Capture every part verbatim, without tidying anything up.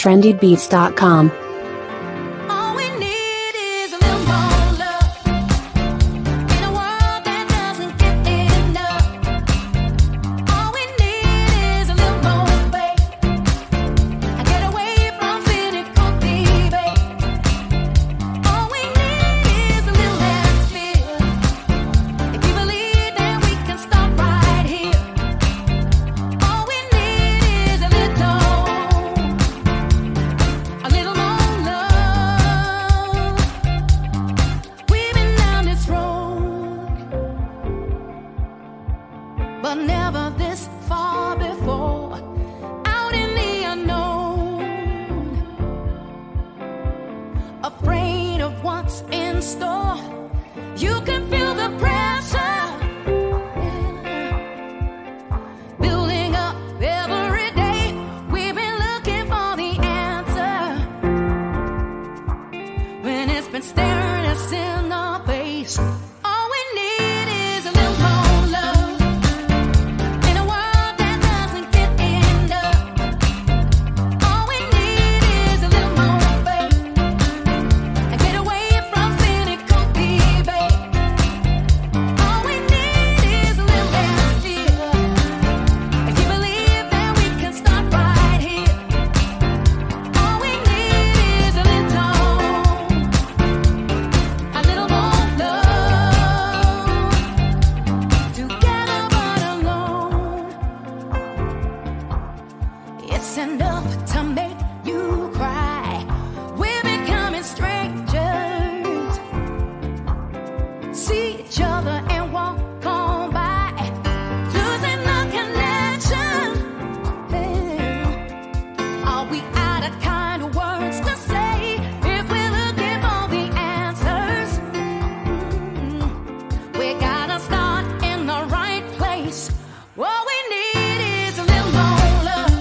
trendy beats dot com. But never this far before, out in the unknown, afraid of what's in store. You can feel the pressure, yeah, building up every day. We've been looking for the answer when it's been staring us in the face. All we need is a little more love. It's enough to make you cry. We're becoming strangers. See each other and walk on by, losing the connection. Yeah. Are we out of kind of words to say if we're looking for the answers? Mm-hmm. We gotta start in the right place. What we need is a little more love.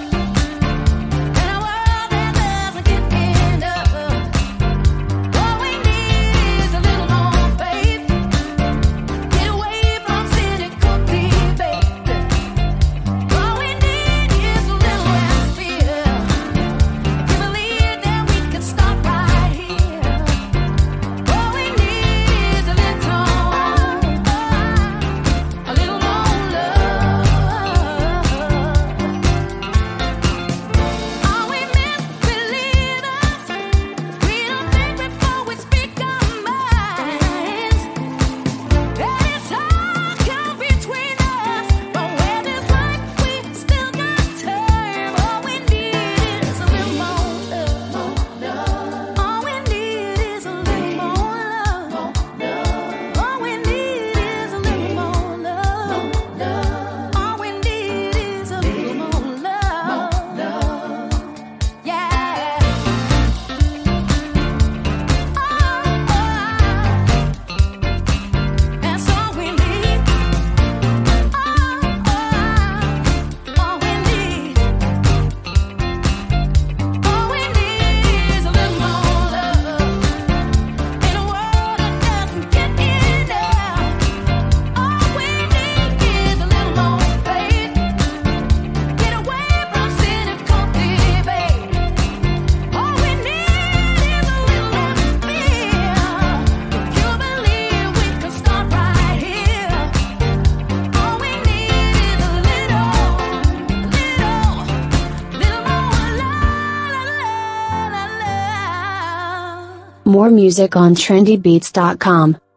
More music on trendy beats dot com.